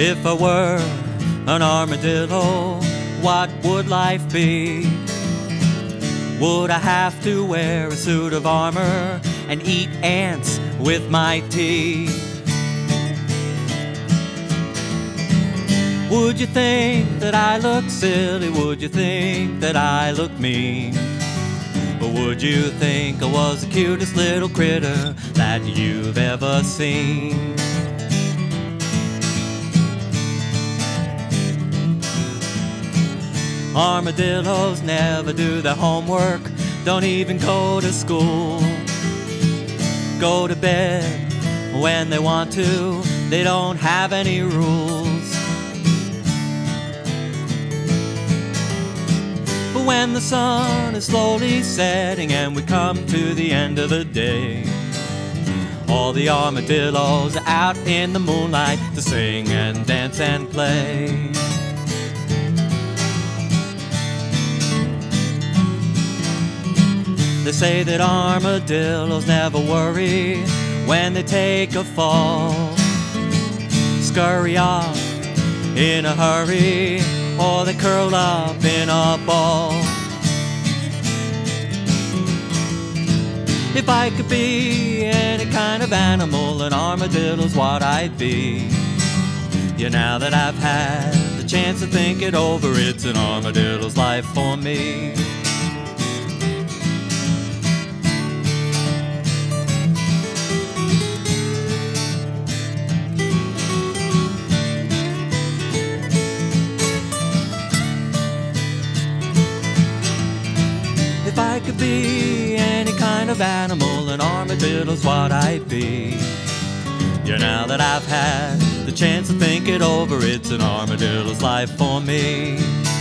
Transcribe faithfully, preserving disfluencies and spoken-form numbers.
If I were an armadillo, what would life be? Would I have to wear a suit of armor and eat ants with my teeth? Would you think that I look silly? Would you think that I look mean? Or would you think I was the cutest little critter that you've ever seen? Armadillos never do their homework, don't even go to school. Go to bed when they want to, they don't have any rules. But when the sun is slowly setting and we come to the end of the day, all the armadillos are out in the moonlight to sing and dance and play. They say that armadillos never worry when they take a fall. Scurry off in a hurry, or they curl up in a ball. If I could be any kind of animal, an armadillo's what I'd be. Yeah, now that I've had the chance to think it over, it's an armadillo's life for me. If I could be any kind of animal, an armadillo's what I'd be. Yeah, now that I've had the chance to think it over, it's an armadillo's life for me.